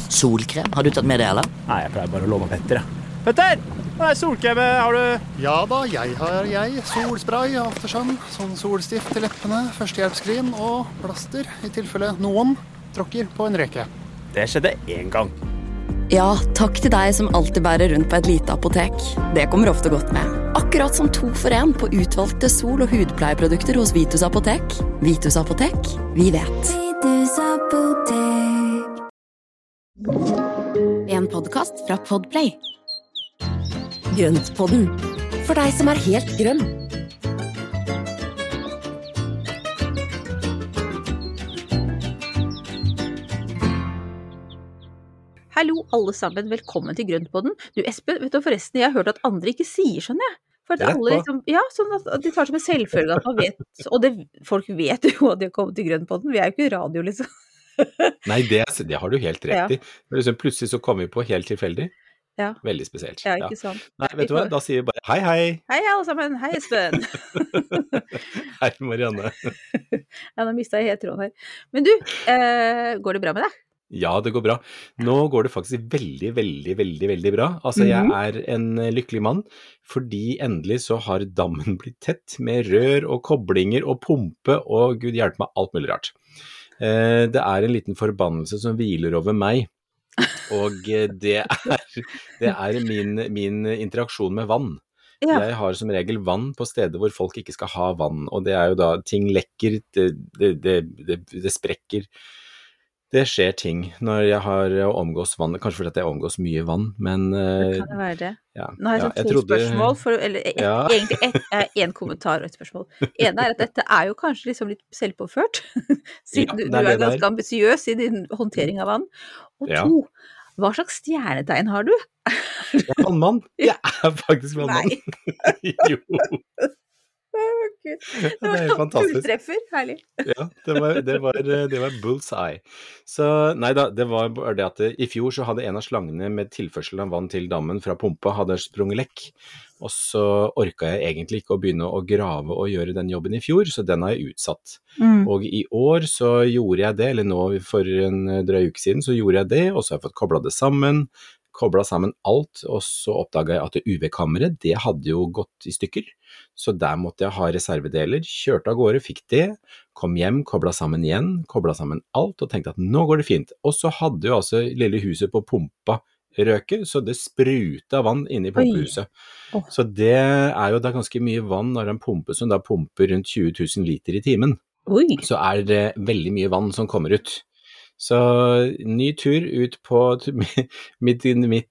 Solkrem, har du tatt med det, eller? Nei, jeg pleier bare å låne Petter, jeg. Petter! Hva solkrem har du? Ja da, jeg har solspray, aftersun, sånn solstift til leppene, førstehjelpskrin og plaster i tilfelle noen tråkker på en reke. Det skjedde en gang. Ja, takk til deg som alltid bærer rundt på et lite apotek. Det kommer ofte godt med. Akkurat som 2 for 1 på utvalgte sol- og hudpleieprodukter hos Vitus Apotek. Vitus Apotek, vi vet. Vitus Apotek. En podcast fra Podplay. Grøntpodden. For deg som er helt grønn. Hallo alle sammen, velkommen til Grøntpodden. Du Espen, vet du forresten, jeg har hørt at andre ikke sier sånn, jeg. For at alle liksom, ja, sånn at de tar som en selvfølge at man vet, og folk vet jo at de har kommet til Grøntpodden. Vi er jo ikke radio, liksom. Nei, det har du helt rett i. Men liksom, plutselig så kommer vi på helt tilfeldig. Ja. Veldig spesielt. Ja, ikke sant. Nei, vet du hva? Da sier vi bare hei, hei. Hei alle sammen, hei Espen. Hei Marianne. Ja, nå mistet jeg helt tråden her. Men du, går det bra med deg? Ja, det går bra. Nå går det faktisk veldig, veldig, veldig, veldig bra. Altså, jeg er en lykkelig mann, fordi endelig så har dammen blitt tett med rør og koblinger og pumpe, og Gud hjelpe meg, alt mulig rart. Det er en liten forbannelse som hviler over meg, og det er min interaksjon med vann. Ja. Jeg har som regel vann på steder hvor folk ikke skal ha vann, og det er jo da ting lekker, det sprekker. Det skjer ting når jeg har omgås vann, kanskje fordi jeg omgås mye vann, men... Det kan det være det. Ja, nå har jeg sånn 2 spørsmål, egentlig en kommentar og et spørsmål. En er at dette er jo kanskje liksom litt selvpåført, siden du er ganske ambisiøs i din håndtering av vann. Og 2, hva slags stjernetegn har du? Jeg er vannmann. Jeg er faktisk vannmann. Nei. Jo. Gud. Det var helt fantastisk. Fulltreffer, herlig. Ja, det var bullseye. Så nei da, det var bare det at i fjor så hadde en av slangene med tilførsel av vann til dammen fra pumpa hadde sprunget lekk, og så orket jeg egentlig ikke å begynne å grave og gjøre den jobben i fjor, så den har jeg utsatt. Og i år så gjorde jeg det, eller nå for en drøy uke siden så gjorde jeg det, og så har jeg fått koblet sammen alt, og så oppdaget jeg at UV-kammeret, det hadde jo gått i stykker, så der måtte jeg ha reservedeler, kjørte av gårde, fikk det, kom hjem, koblet sammen igjen, koblet sammen alt, og tenkte at nå går det fint. Og så hadde jo altså lille huset på pumpa røket, så det sprutet vann inne i pumpehuset. Så det er jo da ganske mye vann når en pumpe som da pumper rundt 20 000 liter i timen. Så er det veldig mye vann som kommer ut. Så ny tur ut på mitt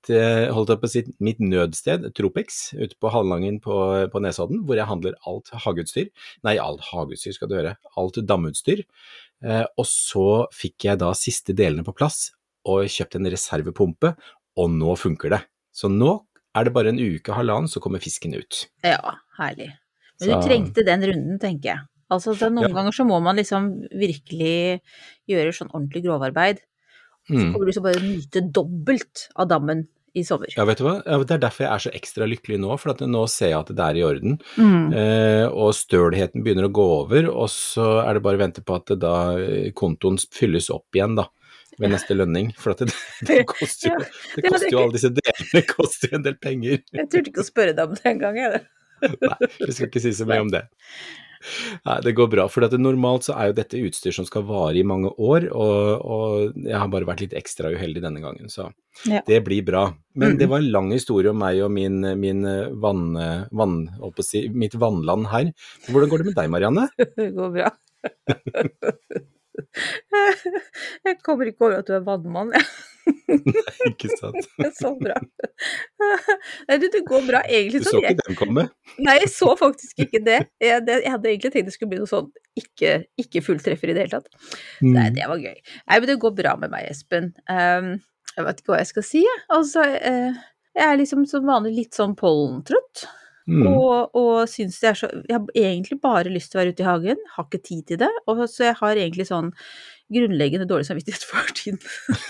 nødsted, Tropex, ute på Hallangen på Nesodden, hvor jeg handler alt hageutstyr. Nei, alt hageutstyr skal du høre, alt damutstyr. Og så fikk jeg da siste delene på plass, og kjøpte en reservepumpe, og nå funker det. Så nå er det bare en uke, halvannen, så kommer fisken ut. Ja, herlig. Men du trengte den runden, tenker jeg. Altså, noen ganger så må man liksom virkelig gjøre sånn ordentlig grovarbeid. Så kommer du så bare nyte dobbelt av dammen i sommer. Ja, vet du hva? Det er derfor jeg er så ekstra lykkelig nå, for at nå ser jeg at det er i orden. Og stølheten begynner å gå over, og så er det bare å vente på at da kontoen fylles opp igjen da, ved neste lønning. For at det koster jo alle disse delene, det koster jo en del penger. Jeg turte ikke å spørre deg om det en gang, jeg. Nei, vi skal ikke si så mye om det. Nei, det går bra, for normalt så er jo dette utstyr som skal vare i mange år, og jeg har bare vært litt ekstra uheldig denne gangen, så det blir bra. Men det var en lang historie om meg og mitt vannland her. Hvordan går det med deg, Marianne? Det går bra. Jeg kommer ikke over at du er vannmann, Nei, ikke sant. Så bra. Nei, det går bra egentlig. Du så ikke den komme? Nei, jeg så faktisk ikke det. Jeg hadde egentlig tenkt det skulle bli noe sånn ikke fulltreffer i det hele tatt. Nei, det var gøy. Nei, men det går bra med meg, Espen. Jeg vet ikke hva jeg skal si. Altså, jeg er liksom som vanlig litt sånn pollentrøtt. Og synes jeg har egentlig bare lyst til å være ute i hagen, har ikke tid til det, og så jeg har egentlig sånn grunnleggende dårlig samvittighet for tiden.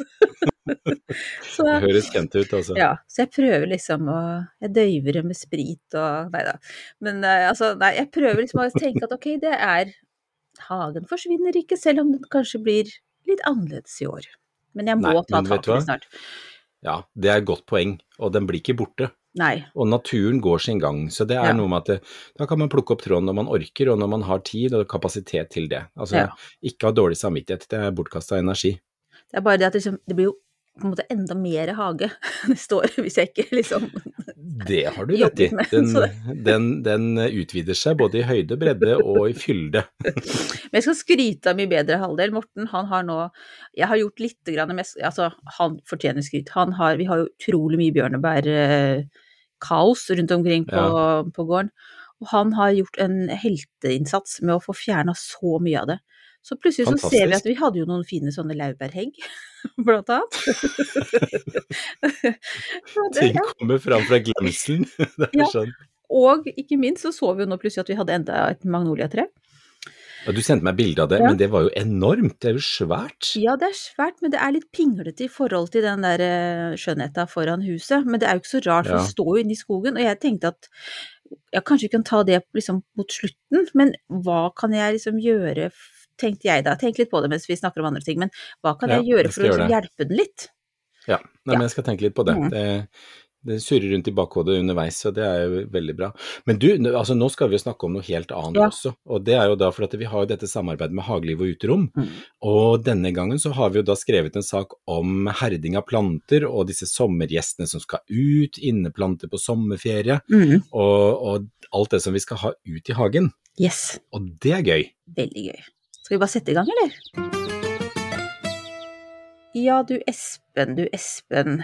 Det høres kjent ut, altså. Ja, så jeg prøver liksom jeg døyver det med sprit og, neida. Men jeg prøver liksom å tenke at ok, hagen forsvinner ikke, selv om den kanskje blir litt annerledes i år. Men jeg må Nei, ta men vet tak du i hva? det snart. Ja, det er et godt poeng, og den blir ikke borte. Nei. Og naturen går sin gang, så det er Ja. noe med at da kan man plukke opp tråden når man orker, og når man har tid og kapasitet til det. Altså, Ja. ikke ha dårlig samvittighet, det er bortkastet energi. Det er bare det at liksom, det blir jo på en måte enda mer hage neste år, hvis jeg ikke liksom Det har du rett i. Den utvider seg både i høyde, bredde og i fylde. Men jeg skal skryte av min bedre halvdel. Morten, han har nå, jeg har gjort litt grann altså han fortjener skryt. Vi har jo utrolig mye bjørnebær-kaos rundt omkring på gården. Og han har gjort en helteinnsats med å få fjernet så mye av det. Så plutselig så ser vi at vi hadde jo noen fine sånne laurbærhegg, blant annet. Ting kommer fram fra glemselen. Det er sånn. Og ikke minst så vi jo nå plutselig at vi hadde enda et magnoliatre. Ja, du sendte meg bilde av det, men det var jo enormt, det er jo svært. Ja, det er svært, men det er litt pinglete i forhold til den der skjønnheten foran huset. Men det er jo ikke så rart, for det står jo inne i skogen, og jeg tenkte at jeg kanskje kan ta det liksom mot slutten, men hva kan jeg liksom gjøre, tenkte jeg da. Tenk litt på det mens vi snakker om andre ting, men hva kan jeg gjøre for å hjelpe den litt? Ja, men jeg skal tenke litt på det. Det surrer rundt i bakhodet underveis, så det er jo veldig bra. Men du, altså nå skal vi jo snakke om noe helt annet også, og det er jo da for at vi har jo dette samarbeidet med Hageliv og Uterom, og denne gangen så har vi jo da skrevet en sak om herding av planter, og disse sommergjestene som skal ut, inneplanter på sommerferie, og alt det som vi skal ha ut i hagen. Yes. Og det er gøy. Veldig gøy. Skal vi bare sette i gang, eller? Ja, du Espen.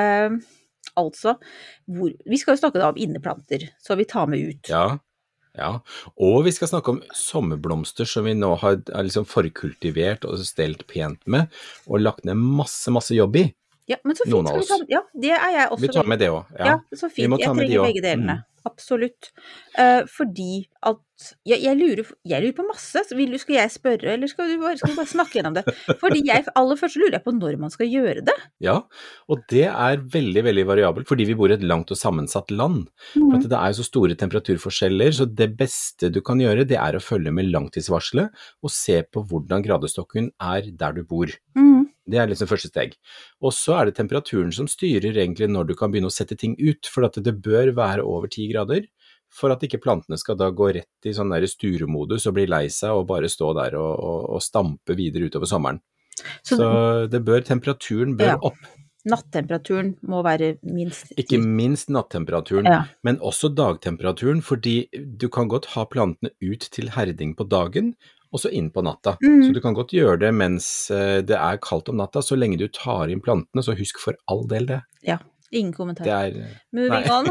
Altså, vi skal jo snakke da om inneplanter, så vi tar med ut. Ja, og vi skal snakke om sommerblomster som vi nå har liksom forkultivert og stelt pent med, og lagt ned masse jobb i. Ja, men så fint, noen av oss. Ja, det er jeg også. Vi tar med det også. Ja, så fint. Jeg trenger begge delene. Absolutt. Fordi at jeg lurer på masse. Skal jeg spørre, eller skal vi bare snakke gjennom det? Fordi aller først lurer jeg på når man skal gjøre det. Ja, og det er veldig, veldig variabelt, fordi vi bor i et langt og sammensatt land. For at det er så store temperaturforskjeller, så det beste du kan gjøre, det er å følge med langtidsvarselet, og se på hvordan gradestokken er der du bor. Det er liksom første steg. Og så er det temperaturen som styrer egentlig når du kan begynne å sette ting ut, for at det bør være over 10 grader, for at ikke plantene skal da gå rett i sånn der sturemodus og bli lei seg og bare stå der og stampe videre utover sommeren. Så temperaturen bør opp. Nattemperaturen må være minst 10. Ikke minst nattemperaturen, men også dagtemperaturen, fordi du kan godt ha plantene ut til herding på dagen, og så inn på natta. Så du kan godt gjøre det mens det er kaldt om natta, så lenge du tar inn plantene, så husk for all del det. Ja, ingen kommentar. Moving on.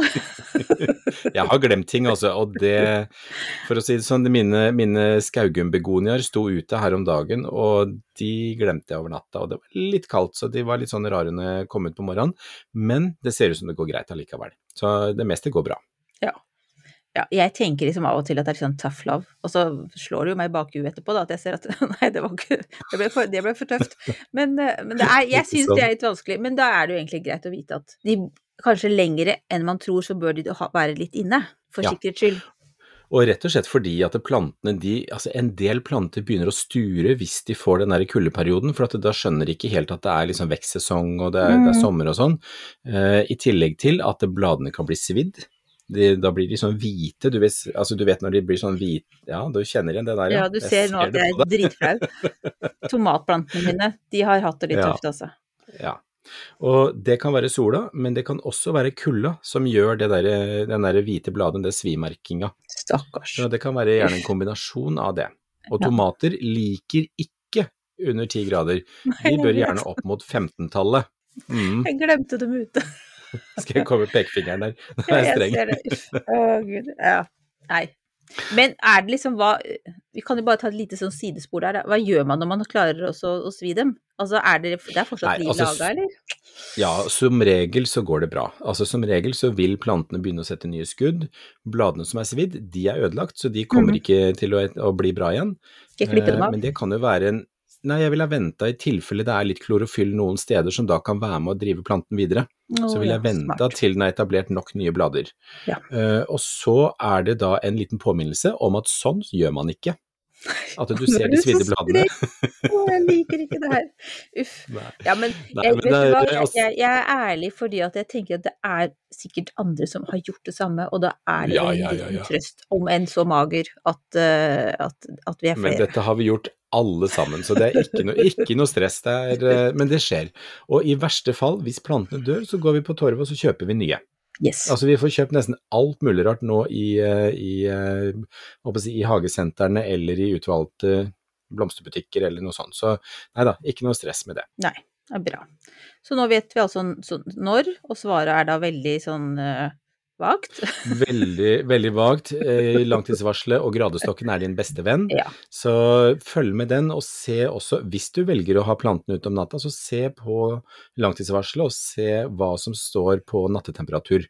Jeg har glemt ting også, og det, for å si det sånn, mine skaugumbegonier sto ute her om dagen, og de glemte jeg over natta, og det var litt kaldt, så de var litt sånn rare når jeg kom ut på morgenen, men det ser ut som det går greit allikevel. Så det meste går bra. Ja, jeg tenker liksom av og til at det er sånn tough love, og så slår det jo meg i bakhuet etterpå da, at jeg ser at nei, det ble for tøft. Men jeg synes det er litt vanskelig, men da er det jo egentlig greit å vite at de kanskje lengre enn man tror, så bør de være litt inne, for sikkerhets skyld. Og rett og slett fordi at plantene, en del planter begynner å sture hvis de får den der kuldeperioden, for at da skjønner de ikke helt at det er liksom vekstsesong og det er sommer og sånn, i tillegg til at bladene kan bli svidd. Da blir de sånn hvite, du vet når de blir sånn hvite, ja, du kjenner igjen det der. Ja, du ser nå at jeg er dritflau. Tomatplantene mine, de har hatt det litt tøft altså. Ja, og det kan være sola, men det kan også være kulda som gjør den der hvite bladen, det svimerkinga. Stakkars. Så det kan være gjerne en kombinasjon av det. Og tomater liker ikke under 10 grader. De bør gjerne opp mot 15-tallet. Jeg glemte dem ute. Skal jeg komme med pekefingeren der? Nå er jeg streng. Jeg ser det. Gud. Ja. Nei. Men er det liksom vi kan jo bare ta et lite sånn sidespor der. Hva gjør man når man klarer også å svi dem? Altså det er fortsatt liv laget, eller? Ja, som regel så går det bra. Altså som regel så vil plantene begynne å sette nye skudd. Bladene som er svidd, de er ødelagt, så de kommer ikke til å bli bra igjen. Skal jeg klippe dem av? Men det kan jo være Nei, jeg vil ha ventet i tilfelle det er litt klorofyll noen steder som da kan være med å drive planten videre. Så vil jeg vente til den er etablert nok nye blader. Og så er det da en liten påminnelse om at sånn gjør man ikke. At du ser de svidde bladene. Jeg liker ikke det her. Uff. Nei. Ja, men, Nei, vet men du hva? det er også- Jeg er ærlig fordi at jeg tenker at det er sikkert andre som har gjort det samme, og da er det Ja, en ja, liten ja. trøst, om enn så mager, at vi er Men flere. dette har vi gjort alle sammen, så det er ikke noe stress, men det skjer. Og i verste fall, hvis plantene dør, så går vi på Torvet og så kjøper vi nye. Yes. Altså vi får kjøpt nesten alt mulig rart nå i hagesentrene eller i utvalgte blomsterbutikker eller noe sånt. Så neida, ikke noe stress med det. Nei, det er bra. Så nå vet vi altså når, og svaret er da veldig sånn vagt. Veldig, veldig vagt. Langtidsvarselet og gradestokken er din beste venn. Ja. Så følg med den, og se også, hvis du velger å ha plantene ut om natta, så se på langtidsvarselet og se hva som står på nattetemperatur.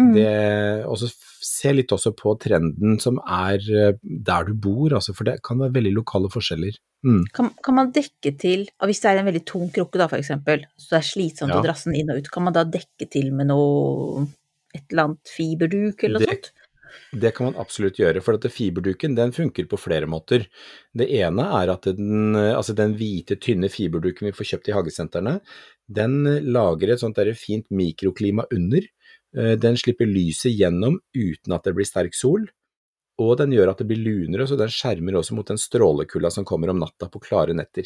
Og så se litt også på trenden som er der du bor, altså, for det kan være veldig lokale forskjeller. Kan man dekke til, hvis det er en veldig tung krukke da for eksempel, så det er slitsomt å drasse den inn og ut, kan man da dekke til med et eller annet fiberduk eller noe sånt? Det kan man absolutt gjøre, for at fiberduken den funker på flere måter. Det ene er at den hvite, tynne fiberduken vi får kjøpt i hagesentrene, den lager et sånt der fint mikroklima under. Den slipper lyset gjennom uten at det blir sterk sol, og den gjør at det blir lunere, så den skjermer også mot den strålekulda som kommer om natta på klare netter.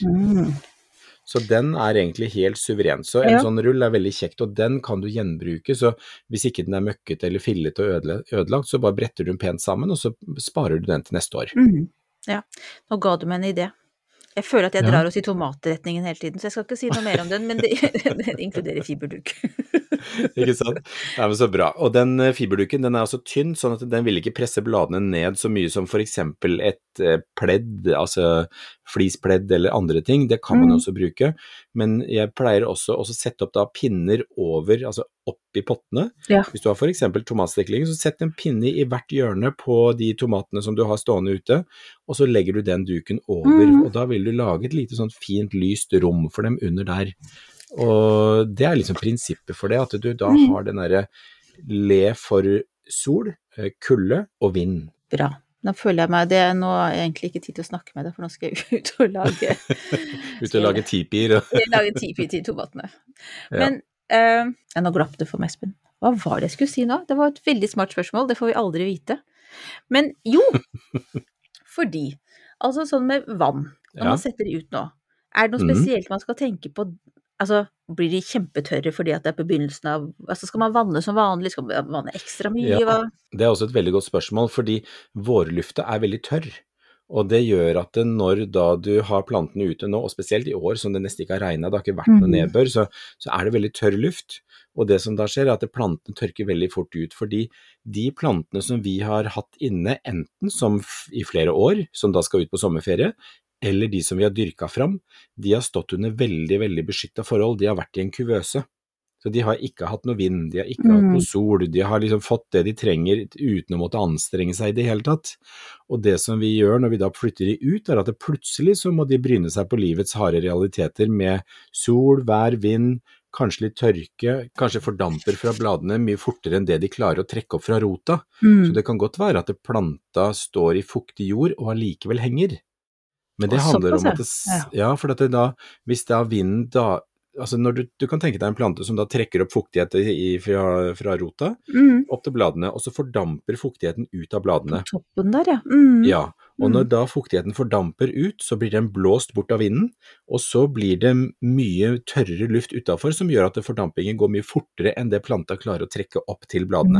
Så den er egentlig helt suveren. Så en sånn rull er veldig kjekt, og den kan du gjenbruke, så hvis ikke den er møkket eller fillet og ødelagt, så bare bretter du den pent sammen, og så sparer du den til neste år. Ja, nå ga du meg en idé. Jeg føler at jeg drar oss i tomatretningen hele tiden, så jeg skal ikke si noe mer om den, men det inkluderer fiberduk. Ikke sant? Ja, men så bra. Og den fiberduken, den er også tynn, sånn at den vil ikke presse bladene ned så mye som for eksempel et pledd, altså flispledd eller andre ting. Det kan man også bruke, men jeg pleier også å sette opp da pinner over, altså opp i pottene. Ja. Hvis du har for eksempel tomatstekling, så sett en pinne i hvert hjørne på de tomatene som du har stående ute, og så legger du den duken over, og da vil du lage et lite sånn fint lyst rom for dem under der. Og det er liksom prinsippet for det, at du da har den der le for sol, kulde og vind. Bra. Da føler jeg meg det, nå er jeg egentlig ikke tid til å snakke med deg, for nå skal jeg ut og lage lage tipier. Lage tipi til tomatene. Men, nå glapp det for meg, Espen. Hva var det jeg skulle si nå? Det var et veldig smart spørsmål, det får vi aldri vite. Men jo, fordi, altså sånn med vann, når man setter det ut nå, er det noe spesielt man skal tenke på? Altså, blir de kjempetørre fordi at det er på begynnelsen av, altså skal man vanne som vanlig, skal man vanne ekstra mye? Ja, det er også et veldig godt spørsmål, fordi vårlufta er veldig tørr, og det gjør at når da du har plantene ute nå, og spesielt i år som det nesten ikke har regnet, det har ikke vært noe nedbør, så er det veldig tørr luft, og det som da skjer er at plantene tørker veldig fort ut, fordi de plantene som vi har hatt inne, enten som i flere år, som da skal ut på sommerferie, eller de som vi har dyrket fram, de har stått under veldig, veldig beskyttet forhold, de har vært i en kuvøse. Så de har ikke hatt noe vind, de har ikke hatt noe sol, de har liksom fått det de trenger uten å måtte anstrenge seg i det hele tatt. Og det som vi gjør når vi da flytter de ut, er at det plutselig så må de bryne seg på livets harde realiteter med sol, vær, vind, kanskje litt tørke, kanskje fordamper fra bladene mye fortere enn det de klarer å trekke opp fra rota. Så det kan godt være at planta står i fuktig jord og allikevel henger. Men det handler om at for at det da, hvis det er vind da, altså når du kan tenke deg en plante som da trekker opp fuktighet fra rota, opp til bladene, og så fordamper fuktigheten ut av bladene. På toppen der, ja. Ja, og når da fuktigheten fordamper ut, så blir den blåst bort av vinden, og så blir det mye tørrere luft utenfor, som gjør at fordampingen går mye fortere enn det planta klarer å trekke opp til bladene.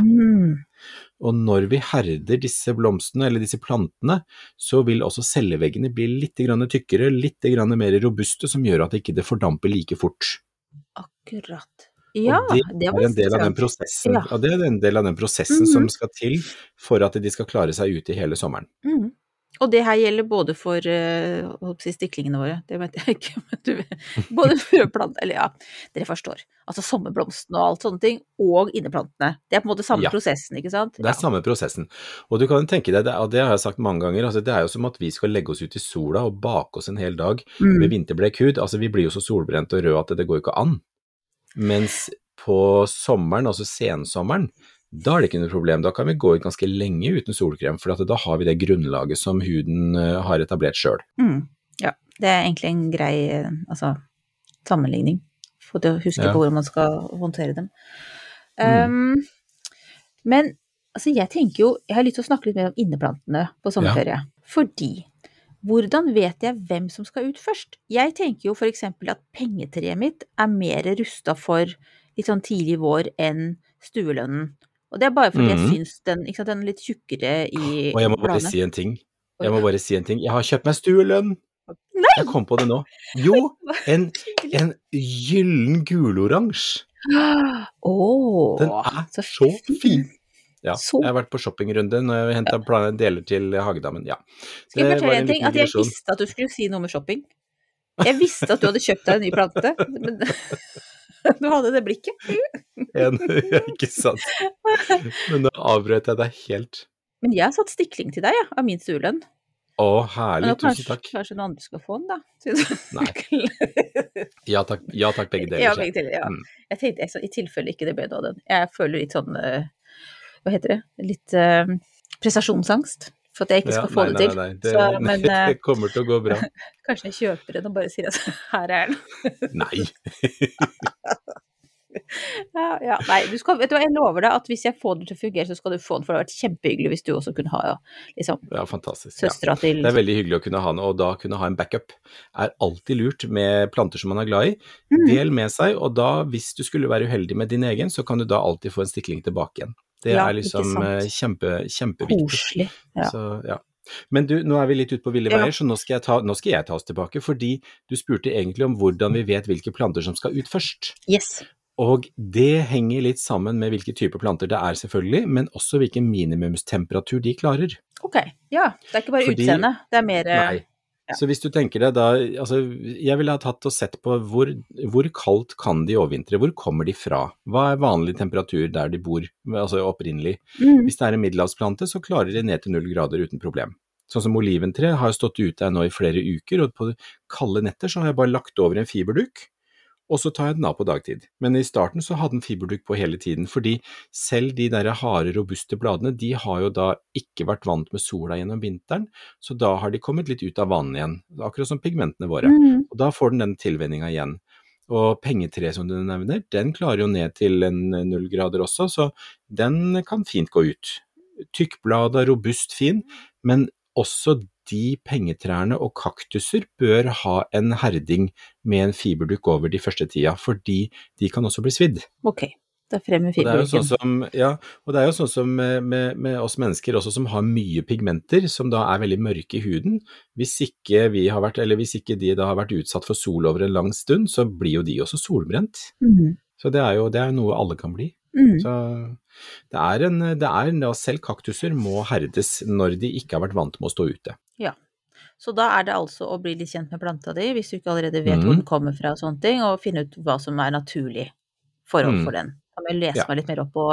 Og når vi herder disse blomstene, eller disse plantene, så vil også celleveggene bli litt grann tykkere, litt grann mer robuste, som gjør at ikke det fordamper like fort. Akkurat. Ja, det er en del av den prosessen, og det er en del av den prosessen som skal til for at de skal klare seg ute i hele sommeren. Og det her gjelder både for stiklingene våre, det vet jeg ikke, men du vet, både frøplantene, eller dere forstår, altså sommerblomstene og alt sånne ting, og inneplantene. Det er på en måte samme prosessen, ikke sant? Det er samme prosessen, og du kan tenke deg, og det har jeg sagt mange ganger, altså det er jo som at vi skal legge oss ut i sola og bake oss en hel dag med vinterblek hud, altså vi blir jo så solbrent og røde at det går ikke an. Mens på sommeren, altså sensommeren, Da det ikke noe problem, da kan vi gå ut ganske lenge uten solkrem, for da har vi det grunnlaget som huden har etablert selv. Ja, det egentlig en grei sammenligning, for å huske på hvordan man skal håndtere dem. Men jeg tenker jo, jeg har lyst til å snakke litt mer om inneplantene på sommerferie, fordi hvordan vet jeg hvem som skal ut først? Jeg tenker jo for eksempel at pengetreet mitt mer rustet for litt sånn tidlig vår enn stuelønnen. Og det bare fordi jeg synes den litt tjukkere i bladene. Og jeg må bare si en ting. Jeg har kjøpt meg stuelønn. Nei! Jeg kom på det nå. Jo, en gyllen gulorange. Den så fin. Ja, jeg har vært på shoppingrunde når jeg hentet deler til Hagedammen, ja. Skal jeg fortelle en ting? At jeg visste at du skulle si noe med shopping. Jeg visste at du hadde kjøpt deg en ny plante, men du hadde det blikket. Ikke sant. Men nå avbrøt jeg deg helt. Men jeg har satt stikling til deg, av min stuelønn. Herlig, tusen takk. Kanskje noen andre skal få den, da? Nei. Ja takk, begge deler. Ja, begge deler, ja. Jeg tenkte i tilfelle ikke det ble noe av den. Jeg føler litt sånn, hva heter det? Litt prestasjonsangst, for at jeg ikke skal få det til. Nei, det kommer til å gå bra. Kanskje jeg kjøper den og bare sier at her den. Nei. Nei, vet du hva, jeg lover deg at hvis jeg får det til å fungere, så skal du få den, for det har vært kjempehyggelig hvis du også kunne ha fantastisk. Søstera til. Det veldig hyggelig å kunne ha den, og da kunne ha en backup alltid lurt med planter som man er glad i. Del med seg, og da, hvis du skulle være uheldig med din egen, så kan du da alltid få en stikling tilbake igjen. Det liksom kjempeviktig. Koselig, Så, Men du, nå vi litt ute på ville veier, så nå skal jeg ta oss tilbake, fordi du spurte egentlig om hvordan vi vet hvilke planter som skal ut først. Yes. Og det henger litt sammen med hvilke typer planter det selvfølgelig, men også hvilken minimumstemperatur de klarer. Ok, ja, det ikke bare utseende, det mer... Nei, så hvis du tenker deg da, jeg ville ha tatt og sett på hvor kaldt kan de overvintre, hvor kommer de fra? Hva vanlig temperatur der de bor, opprinnelig? Hvis det en middelhavsplante, så klarer de ned til 0 grader uten problem. Sånn som oliventre har stått ute nå i flere uker, og på kalde netter så har jeg bare lagt over en fiberduk, og så tar jeg den av på dagtid. Men i starten så hadde den fiberduk på hele tiden, fordi selv de der harde, robuste bladene, de har jo da ikke vært vant med sola gjennom vinteren, så da har de kommet litt ut av vanen igjen, akkurat som pigmentene våre. Og da får den tilvenningen igjen. Og pengetre som du nevner, den klarer jo ned til 0 grader også, så den kan fint gå ut. Tykkbladet, robust, fin, men også de pengetrærne og kaktuser bør ha en herding med en fiberduk over de første tida, fordi de kan også bli svidd. Ok, da fremmer fiberduken. Og det jo sånn som med oss mennesker også som har mye pigmenter, som da veldig mørke i huden. Hvis ikke de da har vært utsatt for sol over en lang stund, så blir jo de også solbrent. Så det jo noe alle kan bli. Så selv kaktuser må herdes når de ikke har vært vant med å stå ute. Ja, så da det altså å bli litt kjent med planta di, hvis du ikke allerede vet hvor den kommer fra og sånne ting, og finne ut hva som naturlig forhold for den. Kan jeg lese meg litt mer opp på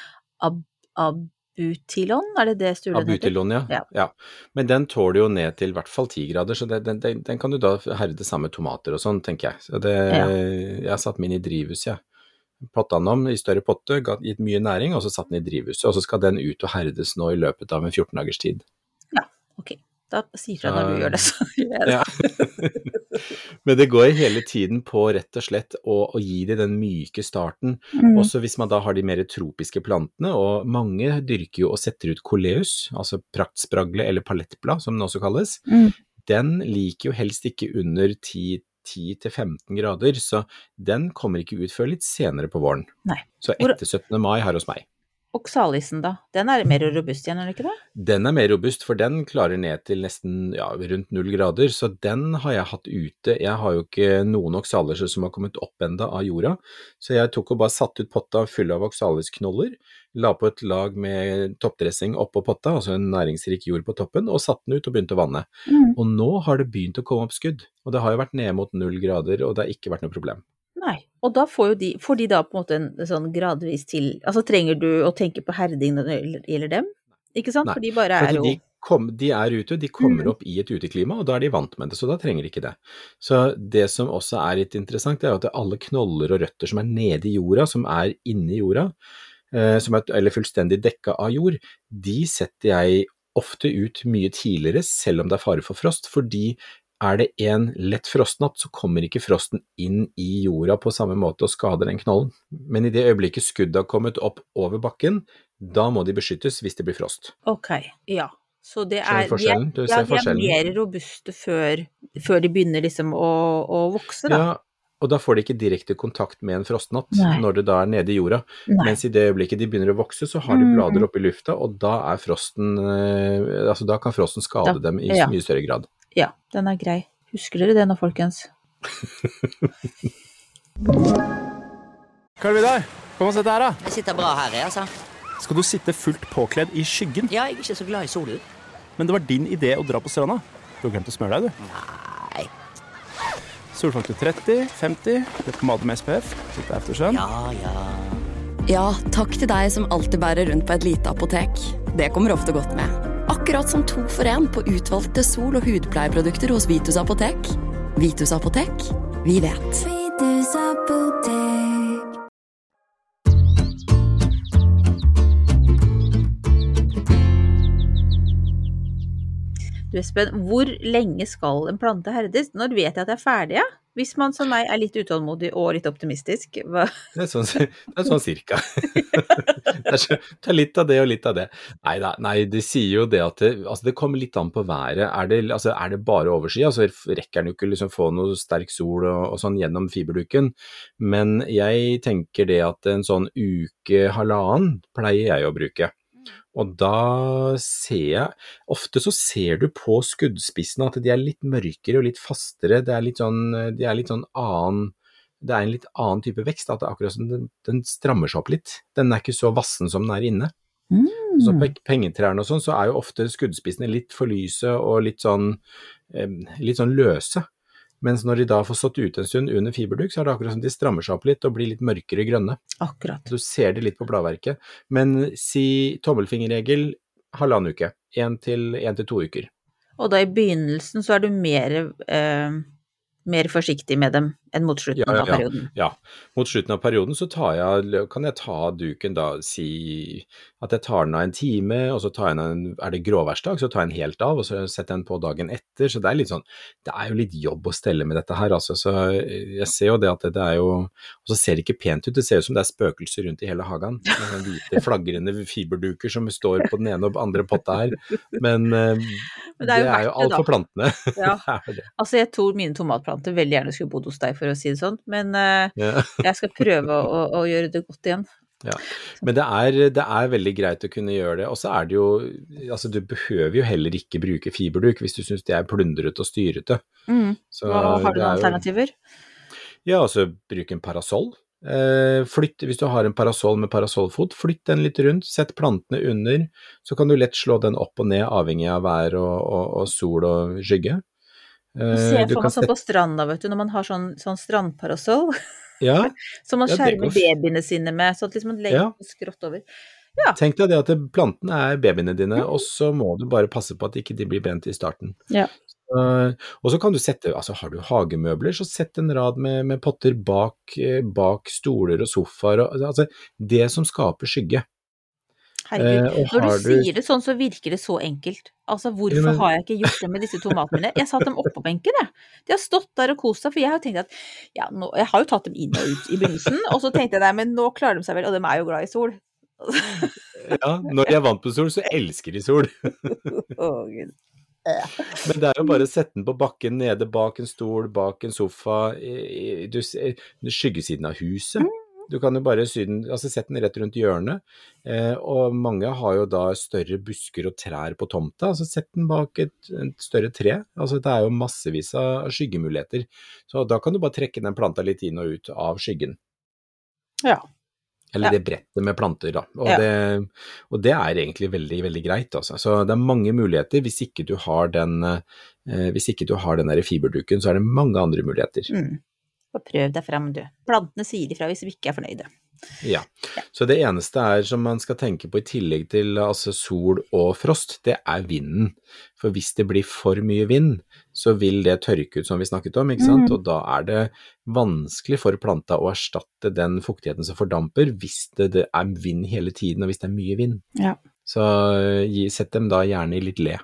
abutilon, det stulen heter? Abutilon, ja. Men den tåler jo ned til i hvert fall 10 grader, så den kan du da herde sammen med tomater og sånn, tenker jeg. Så jeg har satt min i drivhus, Potta den om i større potte, gitt mye næring, og så satt den i drivhuset, og så skal den ut og herdes nå i løpet av en 14 dagers tid. Ja, ok. Da si fra når du gjør det, så gjør jeg det. Ja. Men det går hele tiden på rett og slett å gi det den myke starten, også hvis man da har de mer tropiske plantene, og mange dyrker jo og setter ut koleus, altså praktspragle eller palettblad, som den også kalles. Den liker jo helst ikke under 10-15 grader, så den kommer ikke ut før litt senere på våren. Nei. Så etter 17. mai her hos meg. Oksalisen da, den mer robust igjen, ikke det? Den mer robust, for den klarer ned til nesten rundt 0 grader, så den har jeg hatt ute. Jeg har jo ikke noen oksaliser som har kommet opp enda av jorda, så jeg tok og bare satt ut potta full av oksalisknoller, la på et lag med toppdressing oppå potta, altså en næringsrik jord på toppen, og satt den ut og begynte å vanne. Og nå har det begynt å komme opp skudd, og det har jo vært ned mot 0 grader, og det har ikke vært noe problem. Nei, og da får de da på en måte en sånn gradvis til, altså trenger du å tenke på herding når det gjelder dem, ikke sant? Nei, for de bare jo... De ute, de kommer opp i et uteklima, og da de vant med det, så da trenger de ikke det. Så det som også litt interessant, jo at alle knoller og røtter som nede i jorda, som inne i jorda, eller fullstendig dekket av jord, de setter jeg ofte ut mye tidligere, selv om det fare for frost, fordi det en lett frostnatt, så kommer ikke frosten inn i jorda på samme måte og skader den knollen. Men i det øyeblikket skuddet har kommet opp over bakken, da må de beskyttes hvis det blir frost. Ok, ja. Så det Skjønner forskjellen? Du ser de forskjellen. mer robuste før de begynner liksom å vokse, da. Ja, og da får de ikke direkte kontakt med en frostnatt når det da nede i jorda. Mens i det øyeblikket de begynner å vokse, så har de blader oppe i lufta, og da frosten, altså da kan frosten skade dem i mye større grad. Ja, den grei. Husker dere det nå, folkens? Karl Vidar, kom og sett her da. Jeg sitter bra her, altså. Skal du sitte fullt påkledd i skyggen? Ja, jeg ikke så glad i solen. Men det var din idé å dra på stranda. Du har glemt å smøre deg, du. Nei. Solfaktor 30, 50, pomade med SPF, litt aftersun. Ja. Ja, takk til deg som alltid bærer rundt på et lite apotek. Det kommer ofte godt med. Akkurat som 2 for 1 på utvalgte sol- og hudpleieprodukter hos Vitus Apotek. Vitus Apotek, vi vet. Vitus Apotek. Du Espen, hvor lenge skal en plante herdes? Når vet jeg at jeg ferdig, ja? Hvis man som meg litt utålmodig og litt optimistisk. Det er sånn cirka. Ta litt av det og litt av det. Nei, de sier jo det at det kommer litt an på været. Er det bare oversky, så rekker den jo ikke liksom få noe sterk sol og sånn gjennom fiberduken. Men jeg tenker det at en sånn uke, halvannen pleier jeg å bruke. Og da ser jeg, ofte så ser du på skuddspissene at de litt mørkere og litt fastere, det litt sånn annen, det en litt annen type vekst, at det akkurat som den strammer seg opp litt, den ikke så vassen som den inne. Så på pengetrærne og sånn, så jo ofte skuddspissene litt for lyse og litt sånn løse. Mens når de da får stått ute en stund under fiberduk, så det akkurat som de strammer seg opp litt og blir litt mørkere grønne. Akkurat. Du ser det litt på bladverket. Men si tommelfingerregel, 1,5 uke. 1 til 2 uker. Og da i begynnelsen så du mer forsiktig med dem enn mot slutten av perioden? Ja, mot slutten av perioden så kan jeg ta duken da, si at jeg tar den av en time, og så tar jeg den, det gråværsdag, så tar jeg den helt av, og så setter jeg den på dagen etter, så det litt sånn, det jo litt jobb å stelle med dette her, altså, så jeg ser jo det at det jo, og så ser det ikke pent ut, det ser ut som det spøkelser rundt i hele hagen, med sånne hvite flagrende fiberduker som står på den ene og andre potta her, men det jo alt for plantene. Ja, altså jeg tror mine tomatplanter veldig gjerne skulle bodd hos deg, for å si det sånn, men jeg skal prøve å gjøre det godt igjen. Ja, men det veldig greit å kunne gjøre det, og så det jo, altså du behøver jo heller ikke bruke fiberduk hvis du synes det plundret og styrete. Så har du noen alternativer? Ja, altså bruk en parasoll. Hvis du har en parasoll med parasollfot, flytt den litt rundt, sett plantene under, så kan du lett slå den opp og ned, avhengig av vær og sol og skygge. Se for meg sånn på stranda, vet du, når man har sånn strandparasoll, som man skjermer babyene sine med, så at liksom man legger skrått over. Ja. Tenk deg det at plantene babyene dine, og så må du bare passe på at ikke de blir brent i starten. Ja. Og så kan du sette, altså har du hagemøbler, så sett en rad med potter bak stoler og sofaer, altså det som skaper skygge. Herregud, når du sier det sånn, så virker det så enkelt. Altså, hvorfor har jeg ikke gjort det med disse tomatene? Jeg satt dem oppå benken, jeg. De har stått der og kost seg, for jeg har jo tenkt at, jeg har jo tatt dem inn og ut i begynnelsen, og så tenkte jeg, men nå klarer de seg vel, og de jo glad i sol. Ja, når de vant på sol, så elsker de sol. Gud. Men det jo bare å sette den på bakken, nede bak en stol, bak en sofa, skyggesiden av huset. Du kan jo bare sette den rett rundt hjørnet, og mange har jo da større busker og trær på tomta, så sett den bak et større tre, altså det jo massevis av skyggemuligheter, så da kan du bare trekke den planta litt inn og ut av skyggen. Ja. Eller det brettet med planter da, og det egentlig veldig, veldig greit, altså. Så det mange muligheter, hvis ikke du har den der fiberduken, så det mange andre muligheter. Og prøv deg frem, du. Plantene sier ifra hvis vi ikke fornøyde. Ja, så det eneste som man skal tenke på i tillegg til altså sol og frost, det vinden. For hvis det blir for mye vind, så vil det tørke ut som vi snakket om, ikke sant? Og da det vanskelig for planta å erstatte den fuktigheten som fordamper hvis det vind hele tiden, og hvis det mye vind. Ja. Så sett dem da gjerne i litt le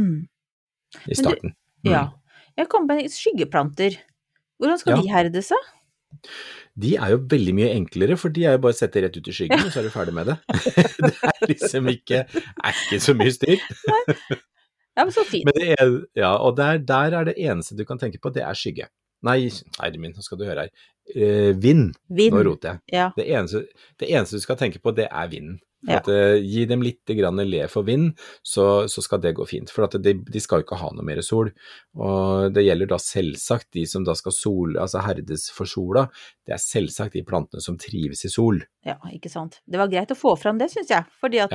i starten. Ja, jeg kom med skyggeplanter. Hvordan skal de herdes da? De jo veldig mye enklere, for de jo bare å sette rett ut i skyggen, og så du ferdig med det. Det liksom ikke så mye styr. Ja, men så fint. Men og der det eneste du kan tenke på, det skygge. Nei, nå skal du høre her. Vind. Nå roter jeg. Ja. Det eneste du skal tenke på, det vinden. For at, gi dem litt grann le for vind, så skal det gå fint. For at de skal jo ikke ha noe mer sol. Og det gjelder da selvsagt de som da skal herdes for sola, det selvsagt de plantene som trives i sol. Ja, ikke sant. Det var greit å få fram det, synes jeg. Fordi at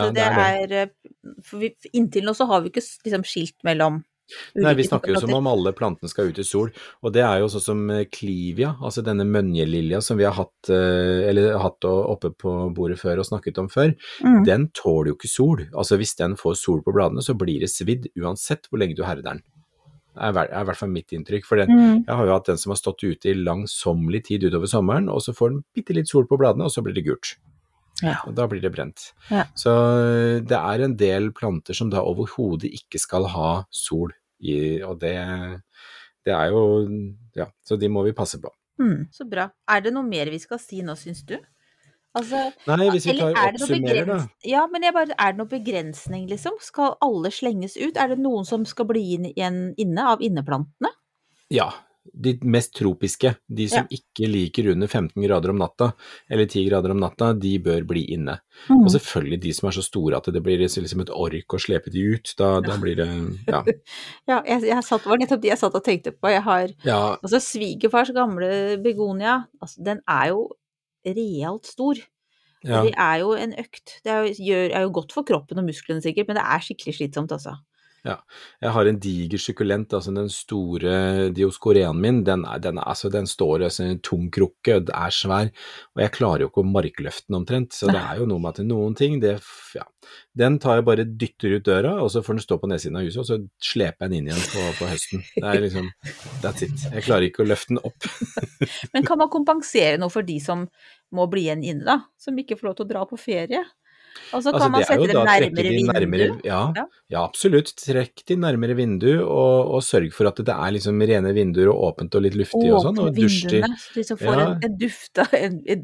for inntil nå så har vi ikke liksom skilt mellom Nei, vi snakker jo som om alle plantene skal ut i sol, og det jo sånn som Clivia, altså denne mønjelilja som vi har hatt oppe på bordet før og snakket om før, den tåler jo ikke sol. Altså hvis den får sol på bladene, så blir det svidd uansett hvor lenge du herder den. Det i hvert fall mitt inntrykk, for jeg har jo hatt den som har stått ute i langsommelig tid utover sommeren, og så får den bitte litt sol på bladene, og så blir det gult. Ja. Og da blir det brent. Ja. Så det en del planter som da overhodet ikke skal ha sol i, og det jo, så de må vi passe på. Så bra. Det noe mer vi skal si nå, synes du? Altså, nei, hvis vi tar oppsummerer da. Ja, men det noe begrensning liksom? Skal alle slenges ut? Det noen som skal bli igjen inne av inneplantene? Ja, de mest tropiske, de som ikke liker under 15 grader om natta, eller 10 grader om natta, de bør bli inne. Og selvfølgelig de som så store at det blir liksom et ork å slepe de ut, da blir det, Ja, var nettopp de jeg satt og tenkte på. Jeg har, altså svigerfars gamle begonia, altså den jo realt stor. Og det jo en økt. Det jo godt for kroppen og musklene sikkert, men det skikkelig slitsomt altså. Ja, jeg har en diger sukkulent, altså den store dioskoreanen min, den står en tung krukke, det svær, og jeg klarer jo ikke å markløfte den omtrent, så det jo noe med at noen ting, den tar jeg bare dytter ut døra, og så får den stå på nedsiden av huset, og så sleper jeg den inn igjen på høsten. Det liksom, that's it. Jeg klarer ikke å løfte den opp. Men kan man kompensere noe for de som må bli igjen inne da, som ikke får lov til å dra på ferie? Og så kan man sette dem nærmere vindu. Ja, absolutt. Trekk de nærmere vindu, og sørg for at det liksom rene vinduer og åpent og litt luftig og sånn. Og dusj de. Så de som får en duft av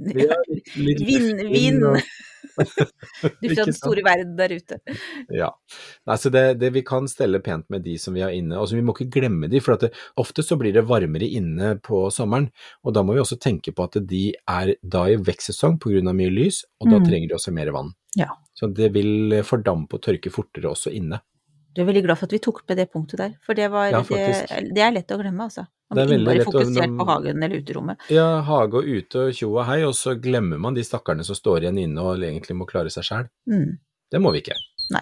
vind. Duft av den store verden der ute. Ja, altså vi kan stelle pent med de som vi har inne, og så vi må ikke glemme de, for at ofte så blir det varmere inne på sommeren, og da må vi også tenke på at de da i vekstsesong på grunn av mye lys, og da trenger de også mer vann. Ja. Så det vil fordampe og tørke fortere også inne. Du veldig glad for at vi tok med det punktet der, for det det lett å glemme altså. Om det bare fokusert på hagen eller uterommet. Ja, hage og ute og tjo og hei, og så glemmer man de stakkarene som står igjen inne og egentlig må klare seg selv. Det må vi ikke. Nei.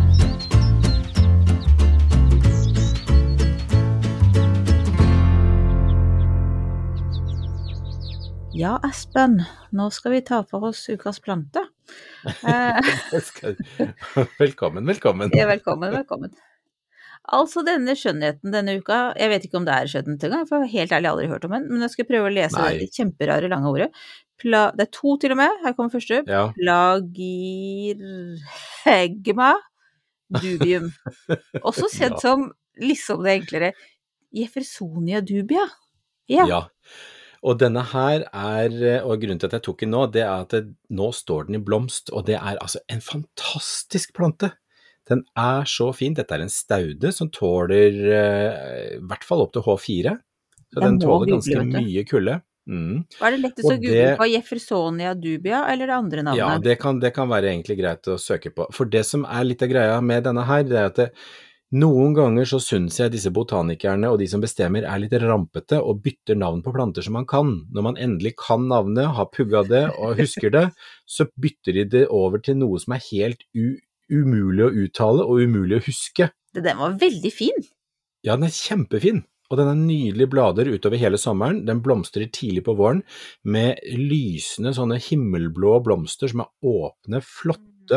Ja, Espen, nå skal vi ta for oss ukas plante. Velkommen. Ja, velkommen. Altså denne skjønnheten denne uka, jeg vet ikke om det skjønnhet engang, for jeg har helt ærlig aldri hørt om den, men jeg skal prøve å lese det kjemperare lange ordet. Det 2 til og med, her kommer første. Ja. Plagirhegma dubium. Også sett som, liksom det enklere, Jeffersonia dubia. Ja. Og denne her og grunnen til at jeg tok den nå, det at nå står den i blomst, og det altså en fantastisk plante. Den så fin. Dette en staude som tåler i hvert fall opp til H4, så den tåler ganske mye kulde. Var det lettest å google på Jeffersonia dubia, eller det andre navnet? Ja, det kan være egentlig greit å søke på. For det som litt av greia med denne her, det at noen ganger så synes jeg disse botanikerne og de som bestemmer litt rampete og bytter navn på planter som man kan. Når man endelig kan navnet, har pugget det og husker det, så bytter de det over til noe som helt umulig å uttale og umulig å huske. Den var veldig fin. Ja, den kjempefin. og den har nydelige blader utover hele sommeren. Den blomstrer tidlig på våren med lysende sånne himmelblå blomster som åpne, flotte.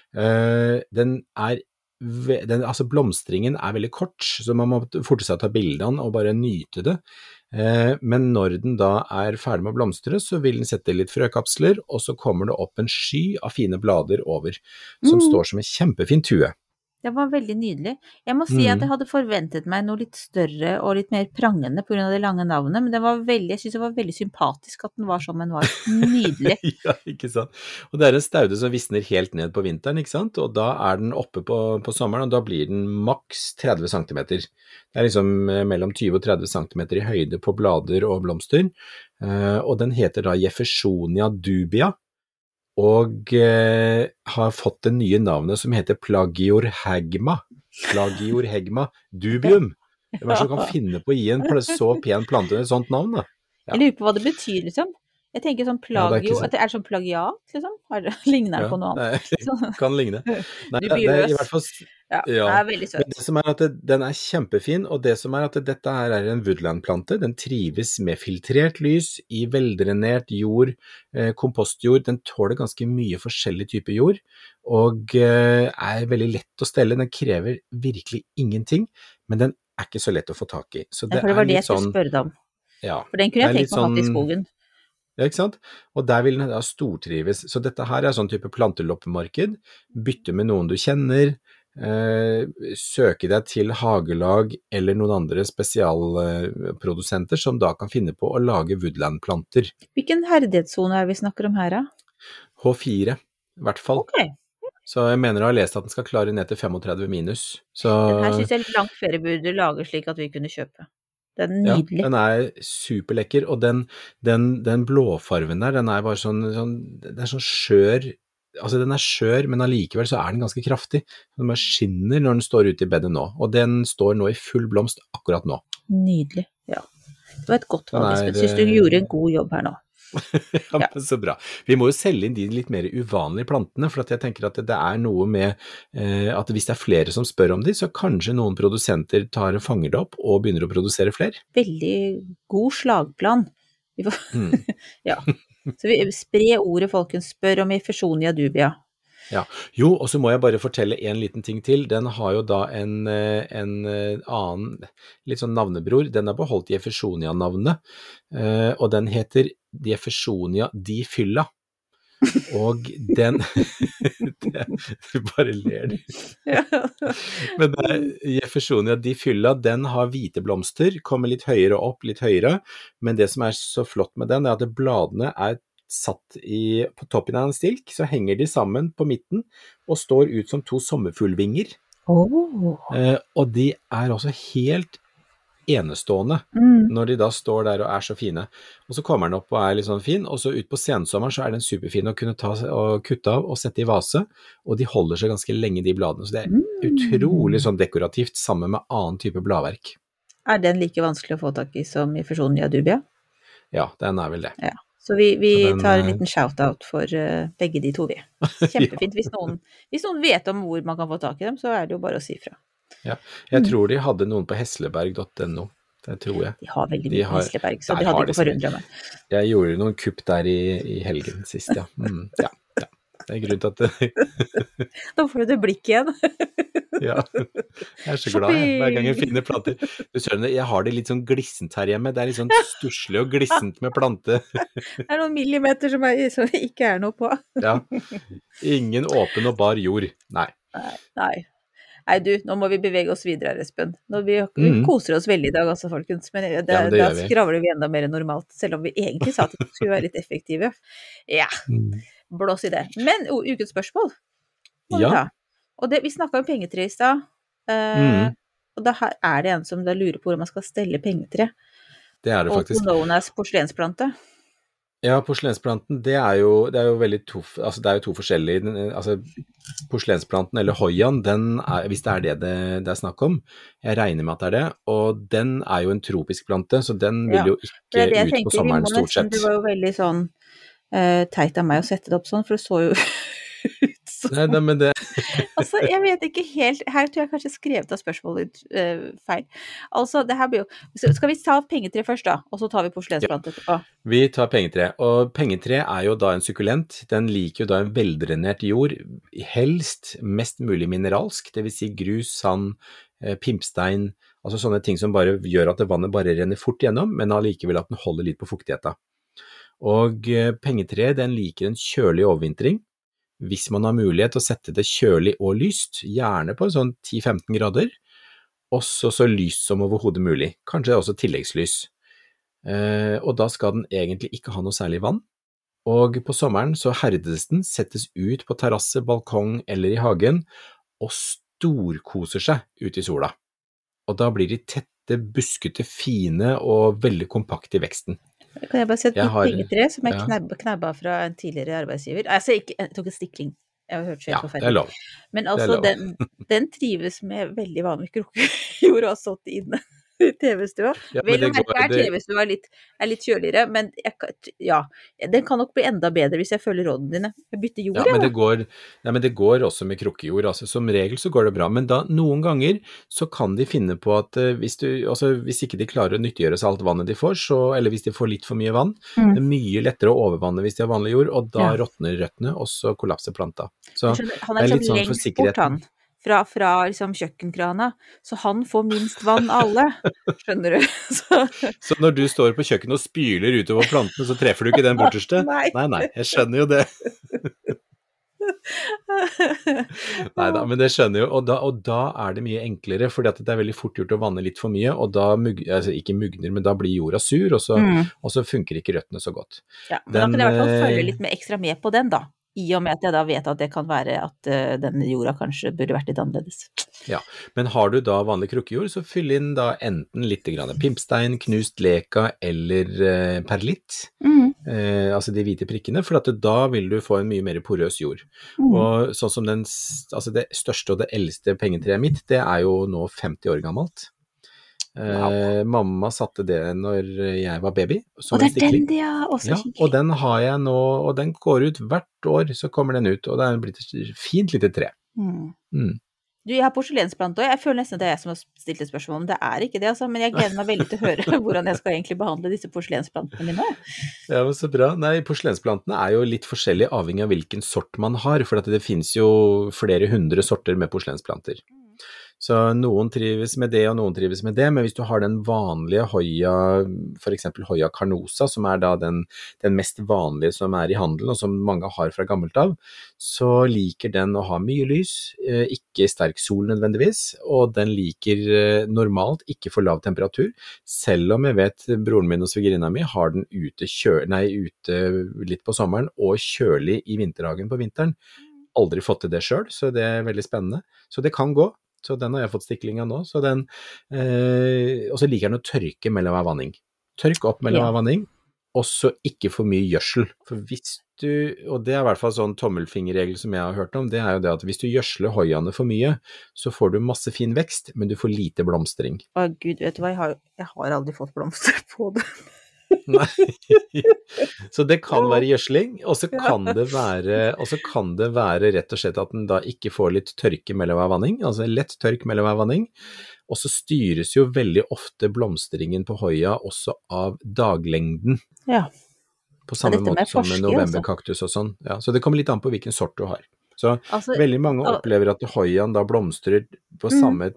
Altså blomstringen veldig kort, så man må forte seg å ta bildene og bare nyte det. Men når den da ferdig med å blomstre, så vil den sette litt frøkapsler, og så kommer det opp en sky av fine blader over, som står som en kjempefin tue. Det var veldig nydelig. Jeg må si at jeg hadde forventet meg noe litt større og litt mer prangende på grunn av det lange navnet, men jeg synes det var veldig sympatisk at den var som den var. Nydelig. Ja, ikke sant. Og det en staude som visner helt ned på vinteren, ikke sant? Og da den oppe på sommeren, og da blir den maks 30 centimeter. Det liksom mellom 20 og 30 centimeter i høyde på blader og blomster, og den heter da Jeffersonia dubia, og har fått det nye navnet som heter Plagiorhegma dubium. Hvem som kan finne på å gi en så pen plante et sånt navn da? Ja. Jeg lurer på hva det betyr liksom. Jeg tenker sånn plagio, at det sånn plagiat liksom? Ligner det på noe annet? Nei, kan ligne. Nei, det i hvert fall... Ja, det veldig søt. Men det som at den kjempefin, og det som at dette her en woodland-plante, den trives med filtrert lys, i veldrenert jord, kompostjord, den tåler ganske mye forskjellig type jord, og veldig lett å stelle, den krever virkelig ingenting, men den ikke så lett å få tak i. Så det for det var det jeg skulle spørre deg om. Ja, for den kunne jeg tenkt meg å ha i skogen. Ja, ikke sant? Og der vil den da stortrives. Så dette her sånn type planteloppemarked, bytte med noen du kjenner, søke deg til hagelag eller noen andre spesialprodusenter som da kan finne på å lage woodland-planter. Hvilken herdighetszone vi snakker om her da? H4, i hvert fall. Ok. Så jeg mener å ha lest at den skal klare ned til 35 minus. Så... Den her synes jeg langt flere burde lage slik at vi kunne kjøpe. Den nydelig. Ja, den superlekker, og den blåfarven der, den bare sånn, det sånn skjør, altså den skjør, men allikevel så den ganske kraftig. Den bare skinner når den står ute i bedet nå, og den står nå i full blomst akkurat nå. Nydelig, ja. Det var et godt valg, jeg synes du gjorde en god jobb her nå. Ja, men så bra. Vi må jo selge inn de litt mer uvanlige plantene, for at jeg tenker at det noe med at hvis det flere som spør om de, så kanskje noen produsenter tar og fanger det opp og begynner å produsere flere. Veldig god slagplan. Ja. Så vi sprer ordet folkens, spør om Jeffersonia dubia. Ja, jo, og så må jeg bare fortelle en liten ting til. Den har jo da en annen, litt sånn navnebror. Den har beholdt Jeffersonia-navnet, og den heter Jeffersonia difylla. Og den, du bare ler. Men Jeffersonia difylla, den har hvite blomster, kommer litt høyere opp, litt høyere, men det som så flott med den at bladene satt på toppen av en stilk, så henger de sammen på midten og står ut som 2 sommerfuglvinger. Og de også helt enestående når de da står der og så fine. Og så kommer den opp og litt sånn fin, og så ut på sensommeren så den superfin å kunne ta og kutte av og sette i vase, og de holder seg ganske lenge de bladene, så det utrolig sånn dekorativt sammen med annen type bladverk. Den like vanskelig å få tak i som Jeffersonia dubia? Ja, den vel det. Ja. Så vi tar en liten shout-out for begge de to vi. Kjempefint. Hvis noen vet om hvor man kan få tak i dem, så det jo bare å si fra. Ja, jeg tror de hadde noen på hesleberg.no. Det tror jeg. De har veldig mye på Hesleberg, så de hadde ikke forundret meg. Jeg gjorde noen kupp der i helgen sist, ja. Ja. Det grunn til at... Da får du det blikk igjen. Ja, jeg så glad hver gang jeg finner planter. Du ser det, jeg har det litt sånn glissent her hjemme. Det litt sånn stusslig og glissent med plante. Det noen millimeter som ikke noe på. Ja, ingen åpen og bar jord. Nei. Nei, du, nå må vi bevege oss videre, Espen. Vi koser oss veldig i dag, altså, folkens. Men da skravler vi enda mer enn normalt, selv om vi egentlig sa at vi skulle være litt effektive. Ja, blås i det. Men ukens spørsmål må vi ta. Og vi snakket om pengetre i sted, og da det en som da lurer på hvor man skal stelle pengetre. Det det faktisk. Og known as porselensplante. Ja, porselensplanten, det jo veldig altså det jo to forskjellige, altså porselensplanten eller hoian, den hvis det det snakk om, jeg regner med at det det, og den jo en tropisk plante, så den vil jo ikke ut på sommeren stort sett. Det var jo veldig sånn teit av meg å sette det opp sånn, for det så jo ut sånn. Nei, men det... Altså Altså, jeg vet ikke helt, her tror jeg kanskje skrevet av spørsmålet feil. Altså, det her blir jo, skal vi ta pengetre først da, og så tar vi porselensplanter etterpå? Vi tar pengetre, og pengetre er jo da en sukkulent. Den liker jo da en veldrenert jord, helst mest mulig mineralsk, det vil si grus, sand, pimpstein, altså sånne ting som bare gjør at vannet bare renner fort gjennom, men allikevel at den holder litt på fuktigheten. Og pengetre, den liker en kjølig overvintring. Hvis man har mulighet til å sette det kjølig og lyst, gjerne på sånn 10-15 grader, også så lyst som overhodet mulig, kanskje også tilleggslys. Og da skal den egentlig ikke ha noe særlig vann, og på sommeren så herdes den, settes ut på terrasse, balkong eller i hagen, og storkoser seg ut i sola. Og da blir de tette, buskete, fine og veldig kompakte i veksten. Kan jeg bare si at mitt pengetre, som jeg knabba fra en tidligere arbeidsgiver, altså jeg tok en stikling, jeg har hørt så helt forferdelig. Det er lov. Men altså, den trives med veldig vanlig krokkejord og har stått inne i TV-stua. Vel å merke TV-stua er litt kjøligere, men den kan nok bli enda bedre hvis jeg følger rådene dine. Jeg bytter jord, men det går også med krokkejord, altså som regel så går det bra, men da noen ganger så kan de finne på at hvis ikke de klarer å nyttiggjøre seg alt vannet de får, eller hvis de får litt for mye vann, det er mye lettere å overvanne hvis de har vanlig jord, og da råtner røttene, og så kollapser planta. Så han er litt sånn for sikkerheten. Fra liksom kjøkkenkrana, så han får minst vann alle, skjønner du. Så når du står på kjøkkenet og spyler utover plantene, så treffer du ikke den borterste? Nei, jeg skjønner jo det. Neida, men det skjønner jo, og da er det mye enklere, fordi at det er veldig fort gjort å vanne litt for mye, og da, ikke mugner, men da blir jorda sur, og så funker ikke røttene så godt. Ja, men da kan jeg i hvert fall følge litt med ekstra med på den da. I og med at jeg da vet at det kan være at denne jorda kanskje burde vært litt annerledes. Ja, men har du da vanlig krokkejord, så fyll inn da enten litt grann pimpstein, knust leka eller perlitt, altså de hvite prikkene, for at da vil du få en mye mer porøs jord. Og sånn som det største og det eldste pengetreet mitt, det er jo nå 50 år gammelt. Mamma satte det når jeg var baby, og det er den de er også kikkelig. Og den har jeg nå, og den går ut hvert år, så kommer den ut, og det er blitt et fint lite tre. Du, jeg har porselensplante, og jeg føler nesten det er jeg som har stilt et spørsmål om det er ikke det, altså, men jeg gleder meg veldig til å høre hvordan jeg skal egentlig behandle disse porselensplantene mine. Ja, men så bra. Nei, porselensplantene er jo litt forskjellig avhengig av hvilken sort man har, for det finnes jo flere hundre sorter med porselensplanter. Så noen trives med det, og noen trives med det, men hvis du har den vanlige Hoya, for eksempel Hoya carnosa, som er da den mest vanlige som er i handelen, og som mange har fra gammelt av, så liker den å ha mye lys, ikke sterk sol nødvendigvis, og den liker normalt ikke for lav temperatur, selv om jeg vet broren min og svigerinna mi har den ute litt på sommeren, og kjølig i vinterhagen på vinteren. Aldri fått til det selv, så det er veldig spennende. Så det kan gå. Så den har jeg fått stikling av nå, og så liker den å tørke mellom hver vanning. Tørk opp mellom hver vanning, og så ikke for mye gjødsel. For hvis du, og det er i hvert fall sånn tommelfingerregel som jeg har hørt om, det er jo det at hvis du gjødsler hoiaene for mye, så får du masse fin vekst, men du får lite blomstring. Å Gud, vet du hva, jeg har aldri fått blomster på det. Nei, så det kan være gjødsling, og så kan det være rett og slett at den da ikke får litt tørke mellom hver vanning, altså lett tørk mellom hver vanning, og så styres jo veldig ofte blomstringen på Hoya også av daglengden. Ja. På samme måte som med novemberkaktus og sånn. Ja, så det kommer litt an på hvilken sort du har. Så veldig mange opplever at Hoyaen da blomstrer på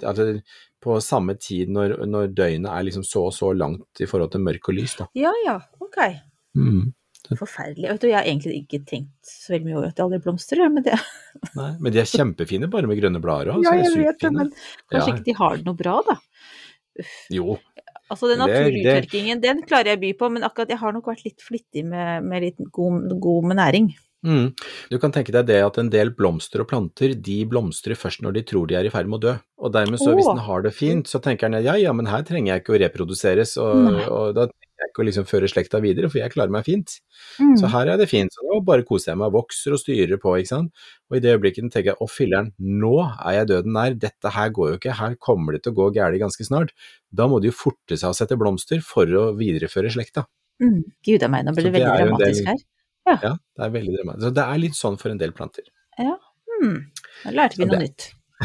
samme tid når døgnet er liksom så langt i forhold til mørk og lys da. Ja, ok. Forferdelig. Vet du, jeg har egentlig ikke tenkt så veldig mye over at det aldri blomstrer, men det... Nei, men de er kjempefine bare med grønne blader også. Ja, jeg vet det, men kanskje ikke de har det noe bra da. Jo. Altså den naturtørkingen, den klarer jeg å by på, men akkurat jeg har nok vært litt flittig med litt god med næring. Du kan tenke deg det at en del blomster og planter, de blomstrer først når de tror de er i ferd med å dø. Og dermed så hvis den har det fint, så tenker den ja, men her trenger jeg ikke å reproduseres, og da trenger jeg ikke å liksom føre slekta videre, for jeg klarer meg fint. Så her er det fint, så nå bare koser jeg meg, vokser og styrer på, ikke sant? Og i det øyeblikket tenker jeg, filleren, nå er jeg døden nær, dette her går jo ikke, her kommer det til å gå gærlig ganske snart. Da må de jo forte seg å sette blomster for å videreføre slekta. Gud av meg, nå blir det veldig dramatisk her. Ja, det er veldig dramatisk. Så det er litt sånn for en del planter. Ja. Da lærte vi Ja, noe nytt.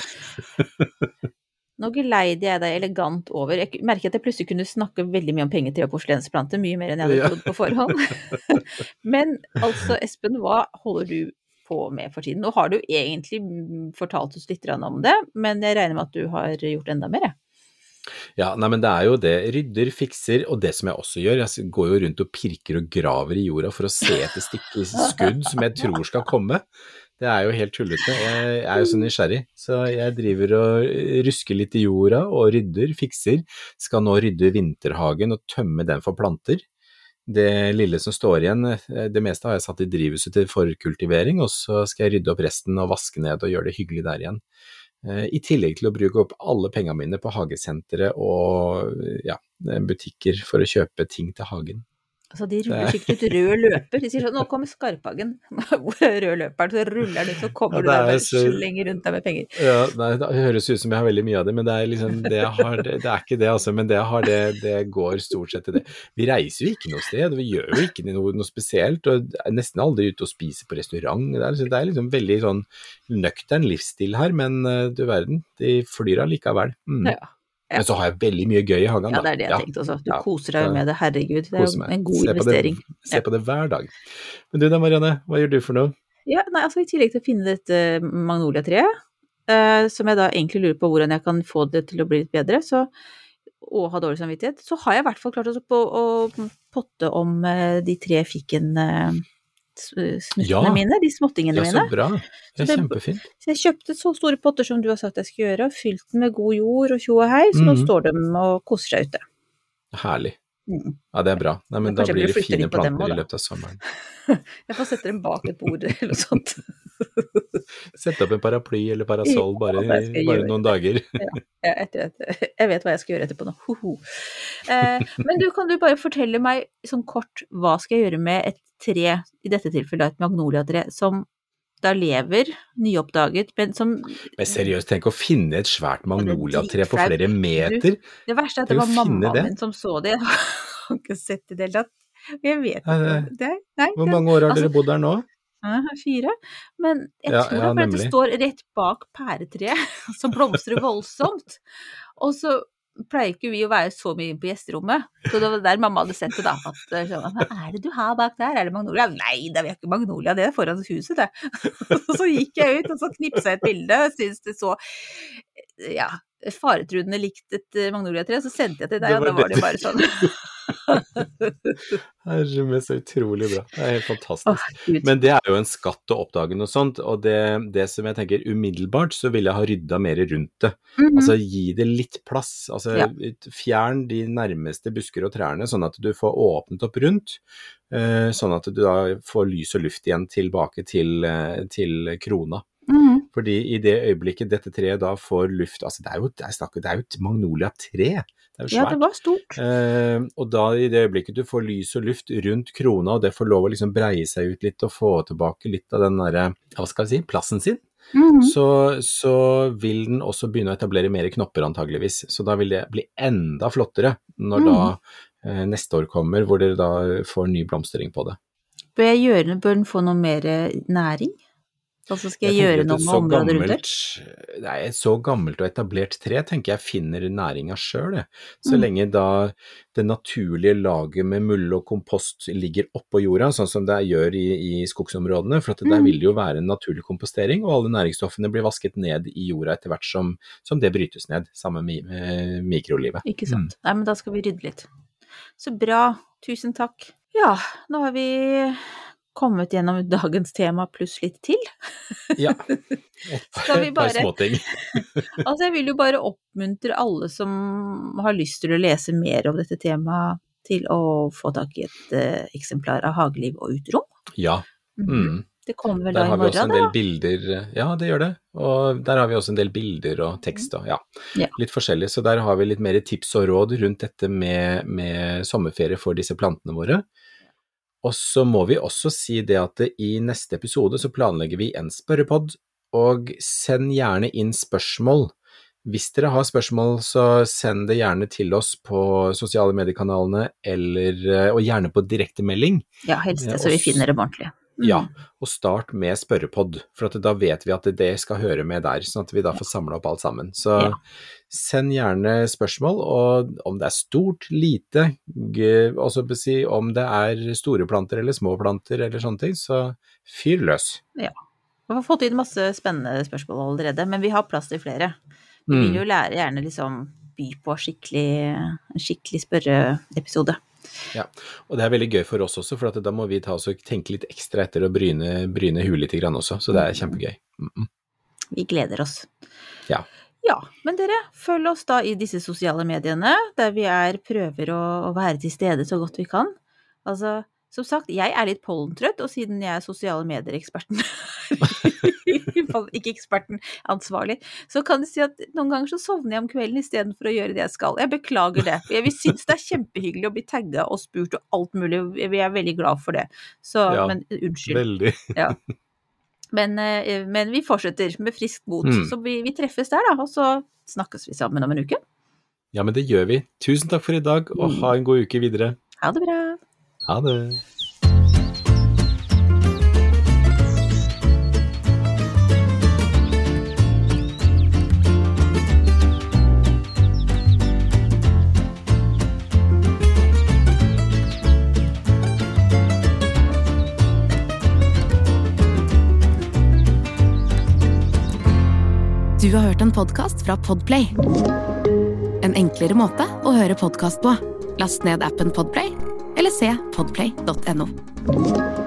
Nå geleider jeg deg elegant over. Jeg merker at jeg plutselig kunne snakke veldig mye om pengetid og porselensplanter, mye mer enn jeg hadde trodd på forhånd. Men altså, Espen, hva holder du på med for tiden? Nå har du egentlig fortalt oss litt om det, men jeg regner med at du har gjort enda mer. Ja, nei, men det er jo det. Rydder, fikser, og det som jeg også gjør, jeg går jo rundt og pirker og graver i jorda for å se etter skudd som jeg tror skal komme. Det er jo helt tullete. Jeg er jo så nysgjerrig, så jeg driver og rusker litt i jorda og rydder, fikser. Skal nå rydde vinterhagen og tømme den for planter. Det lille som står igjen, det meste har jeg satt i drivhuset til forkultivering, og så skal jeg rydde opp resten og vaske ned og gjøre det hyggelig der igjen. I tillegg til å bruke opp alle pengene mine på hagesentre og butikker for å kjøpe ting til hagen. Altså, de ruller sikkert ut rød løper. De sier sånn, nå kommer Skarphagen. Hvor er rød løperen? Så ruller den ut, så kommer du der og slenger rundt deg med penger. Ja, nei, det høres ut som jeg har veldig mye av det, men det er liksom, det jeg har, det er ikke det altså, men det jeg har, det går stort sett til det. Vi reiser jo ikke noe sted, vi gjør jo ikke noe spesielt, og er nesten aldri ute og spiser på restaurant. Det er liksom veldig sånn nøktern livsstil her, men du verden, de flyr allikevel. Ja. Men så har jeg veldig mye gøy i hagen da. Ja, det er det jeg tenkte også. Du koser deg med det, herregud. Det er jo en god investering. Se på det hver dag. Men du da, Marianne, hva gjør du for noe? Ja, nei, altså i tillegg til å finne dette magnolia-treet, som jeg da egentlig lurer på hvordan jeg kan få det til å bli litt bedre, og ha dårlig samvittighet, så har jeg i hvert fall klart å potte om de 3 fikken snuttene mine, de småttingene mine. Ja, så bra. Det er kjempefint. Så jeg kjøpte så store potter som du har sagt jeg skal gjøre, og fylt den med god jord og tjo og hei, så nå står de og koser seg ute. Herlig. Ja, det er bra. Nei, men da blir det fine planter i løpet av sommeren. Jeg får sette dem bak et bord eller noe sånt. Sette opp en paraply eller parasoll bare noen dager. Jeg vet hva jeg skal gjøre etterpå nå. Men kan du bare fortelle meg sånn kort, hva skal jeg gjøre med et tre, i dette tilfellet et magnolia-tre, som da lever, nyoppdaget, men som... Men seriøst, tenk å finne et svært magnolia-tre på flere meter. Det verste er at det var mammaen min som så det. Jeg har ikke sett det helt. Jeg vet ikke det. Nei, hvor mange år har dere bodd der nå? 4. Men jeg tror at det står rett bak pæretreet, som blomstrer voldsomt. Og så pleier ikke vi å være så mye på gjesterommet. Så det var der mamma hadde sett det da. Hva er det du har bak der? Er det magnolia? Nei, det er ikke magnolia, det er foran huset det. Så gikk jeg ut, og så knipset jeg et bilde, og syntes det så, faretruende likt et magnolia-tre, så sendte jeg til deg, og da var det bare sånn. Herre, så utrolig bra. Det er helt fantastisk. Men det er jo en skatt å oppdage noe sånt, og det som jeg tenker umiddelbart, så vil jeg ha rydda mer rundt det. Altså gi det litt plass, altså fjern de nærmeste busker og trærne, sånn at du får åpnet opp rundt, sånn at du da får lys og luft igjen tilbake til krona. Fordi i det øyeblikket dette treet da får luft, altså det er jo et magnolia-tre, det er jo svært. Ja, det var stort. Og da i det øyeblikket du får lys og luft rundt krona, og det får lov å liksom breie seg ut litt og få tilbake litt av den der, hva skal jeg si, plassen sin, så vil den også begynne å etablere mer knopper antageligvis. Så da vil det bli enda flottere når da neste år kommer, hvor dere da får ny blomstring på det. Bør den få noe mer næring? Altså skal jeg gjøre noe med området rundt der? Det er et så gammelt og etablert tre, tenker jeg finner næringa selv. Så lenge da det naturlige laget med mull og kompost ligger oppå jorda, sånn som det gjør i skogsområdene, for at der vil det jo være en naturlig kompostering, og alle næringsstoffene blir vasket ned i jorda etter hvert som det brytes ned, sammen med mikrolivet. Ikke sant? Nei, men da skal vi rydde litt. Så bra, tusen takk. Ja, nå har vi kommet gjennom dagens tema pluss litt til. Ja, et par småting. Altså jeg vil jo bare oppmuntre alle som har lyst til å lese mer om dette temaet, til å få tak i et eksemplar av Hageliv og Uterom. Ja. Det kommer vel da i morgen, da? Der har vi også en del bilder, ja det gjør det, og der har vi også en del bilder og tekst og litt forskjellig, så der har vi litt mer tips og råd rundt dette med sommerferie for disse plantene våre. Og så må vi også si det at i neste episode så planlegger vi en spørrepod, og send gjerne inn spørsmål. Hvis dere har spørsmål, så send det gjerne til oss på sosiale mediekanalene, og gjerne på direktemelding. Ja, helst det, så vi finner det ordentlig. Ja, og start med spørrepod, for at da vet vi at det skal høre med der, sånn at vi da får samlet opp alt sammen. Så send gjerne spørsmål, og om det er stort, lite, også om det er store planter eller små planter eller sånne ting, så fyr løs. Ja, vi har fått inn masse spennende spørsmål allerede, men vi har plass til flere. Vi vil jo lære gjerne liksom by på en skikkelig spørreepisode. Ja, og det er veldig gøy for oss også, for da må vi tenke litt ekstra etter og bryne huet litt grann også, så det er kjempegøy. Vi gleder oss. Ja, men dere, følg oss da i disse sosiale mediene, der vi prøver å være til stede så godt vi kan. Altså, som sagt, jeg litt pollentrøtt, og siden jeg sosiale medier-eksperten, ikke eksperten, ansvarlig, så kan du si at noen ganger så sovner jeg om kvelden i stedet for å gjøre det jeg skal. Jeg beklager det, for jeg synes det kjempehyggelig å bli tagget og spurt og alt mulig, vi veldig glad for det. Så, men unnskyld. Veldig. Ja. Men vi fortsetter med friskt mot, så vi treffes der da, og så snakkes vi sammen om en uke. Ja, men det gjør vi. Tusen takk for i dag, og ha en god uke videre. Ha det bra. Ha det. Du har hørt en podcast fra Podplay. En enklere måte å høre podcast på. Last ned appen Podplay, eller se podplay.no.